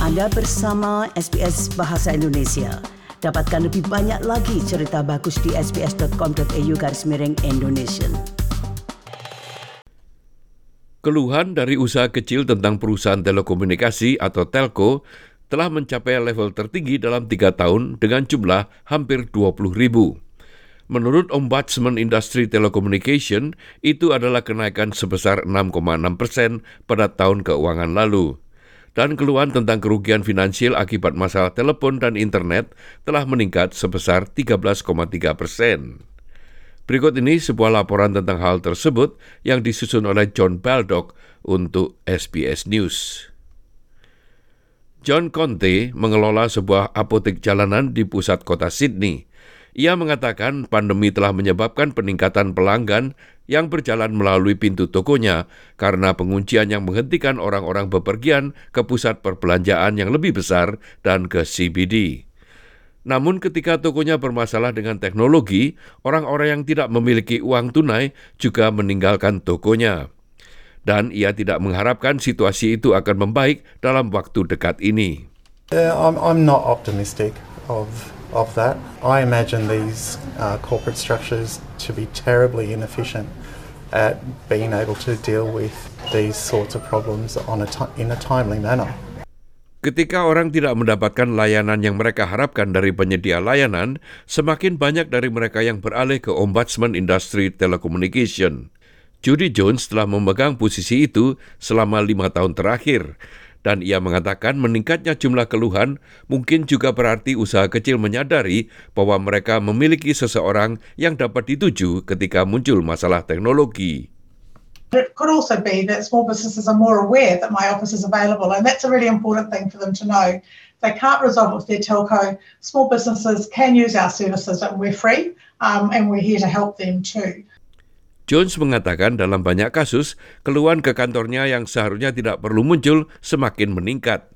Anda bersama SBS Bahasa Indonesia. Dapatkan lebih banyak lagi cerita bagus di sbs.com.au/Indonesian. Keluhan dari usaha kecil tentang perusahaan telekomunikasi atau telco telah mencapai level tertinggi dalam 3 tahun dengan jumlah hampir 20,000. Menurut Ombudsman Industri Telecommunication, itu adalah kenaikan sebesar 6,6% pada tahun keuangan lalu. Dan keluhan tentang kerugian finansial akibat masalah telepon dan internet telah meningkat sebesar 13,3%. Berikut ini sebuah laporan tentang hal tersebut yang disusun oleh John Baldock untuk SBS News. John Conte mengelola sebuah apotek jalanan di pusat kota Sydney. Ia mengatakan pandemi telah menyebabkan peningkatan pelanggan yang berjalan melalui pintu tokonya karena penguncian yang menghentikan orang-orang bepergian ke pusat perbelanjaan yang lebih besar dan ke CBD. Namun ketika tokonya bermasalah dengan teknologi, orang-orang yang tidak memiliki uang tunai juga meninggalkan tokonya. Dan ia tidak mengharapkan situasi itu akan membaik dalam waktu dekat ini. I'm not optimistic of that. I imagine these corporate structures to be terribly inefficient at being able to deal with these sorts of problems in a timely manner. Ketika orang tidak mendapatkan layanan yang mereka harapkan dari penyedia layanan, semakin banyak dari mereka yang beralih ke Ombudsman Industri Telecommunication. Judy Jones telah memegang posisi itu selama 5 tahun terakhir, dan ia mengatakan meningkatnya jumlah keluhan mungkin juga berarti usaha kecil menyadari bahwa mereka memiliki seseorang yang dapat dituju ketika muncul masalah teknologi. It could also be that small businesses are more aware that my office is available, and that's a really important thing for them to know. They can't resolve with their telco. Small businesses can use our services, and we're free, and we're here to help them too. Jones mengatakan dalam banyak kasus, keluhan ke kantornya yang seharusnya tidak perlu muncul semakin meningkat.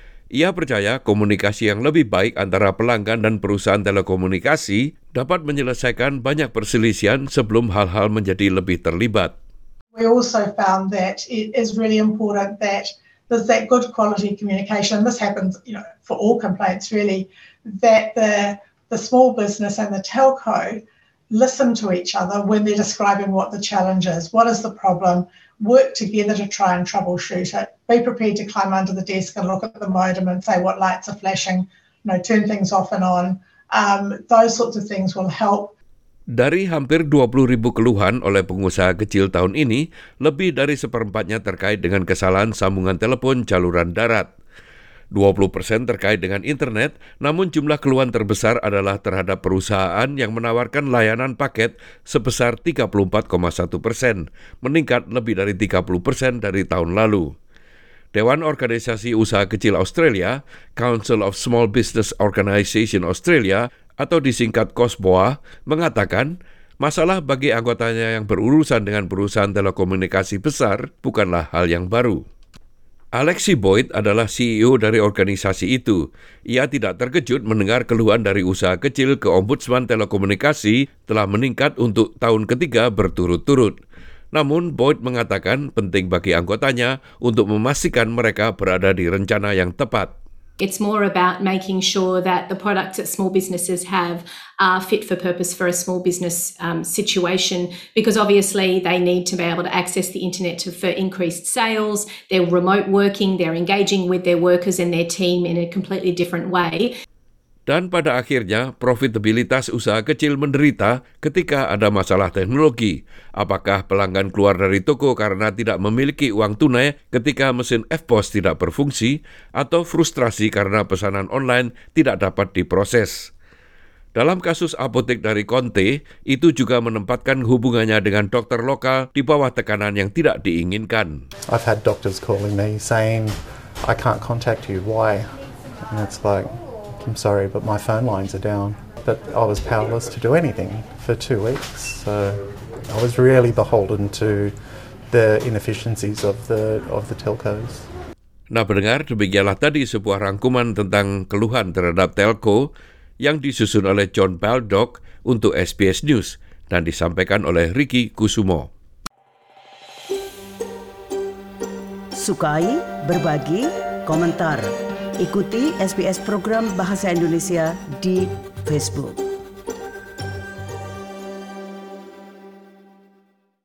Ia percaya komunikasi yang lebih baik antara pelanggan dan perusahaan telekomunikasi dapat menyelesaikan banyak perselisihan sebelum hal-hal menjadi lebih terlibat. We also found that it is really important that there's that good quality communication. This happens, for all complaints really, that the small business and the telco listen to each other when they're describing what the challenge is, what is the problem, work together to try and troubleshoot it, be prepared to climb under the desk and look at the modem and say what lights are flashing, turn things off and on. Those sorts of things will help. Dari hampir 20,000 keluhan oleh pengusaha kecil tahun ini, lebih dari seperempatnya terkait dengan kesalahan sambungan telepon saluran darat. 20% terkait dengan internet, namun jumlah keluhan terbesar adalah terhadap perusahaan yang menawarkan layanan paket sebesar 34,1%, meningkat lebih dari 30% dari tahun lalu. Dewan Organisasi Usaha Kecil Australia, Council of Small Business Organisation Australia, atau disingkat COSBOA, mengatakan masalah bagi anggotanya yang berurusan dengan perusahaan telekomunikasi besar bukanlah hal yang baru. Alexi Boyd adalah CEO dari organisasi itu. Ia tidak terkejut mendengar keluhan dari usaha kecil ke Ombudsman Telekomunikasi telah meningkat untuk tahun ketiga berturut-turut. Namun Boyd mengatakan penting bagi anggotanya untuk memastikan mereka berada di rencana yang tepat. It's more about making sure that the products that small businesses have are fit for purpose for a small business situation, because obviously they need to be able to access the internet for increased sales. They're remote working, they're engaging with their workers and their team in a completely different way. Dan pada akhirnya, profitabilitas usaha kecil menderita ketika ada masalah teknologi. Apakah pelanggan keluar dari toko karena tidak memiliki uang tunai ketika mesin EFTPOS tidak berfungsi, atau frustrasi karena pesanan online tidak dapat diproses. Dalam kasus apotek dari Conte, itu juga menempatkan hubungannya dengan dokter lokal di bawah tekanan yang tidak diinginkan. I've had doctors calling me saying, I can't contact you, why? And it's like, I'm sorry, but my phone lines are down. But I was powerless to do anything for 2 weeks. So I was really beholden to the inefficiencies of the telcos. Nah, pendengar, demikianlah tadi sebuah rangkuman tentang keluhan terhadap telco yang disusun oleh John Baldock untuk SBS News dan disampaikan oleh Ricky Kusumo. Sukai, berbagi, komentar. Ikuti SBS program Bahasa Indonesia di Facebook.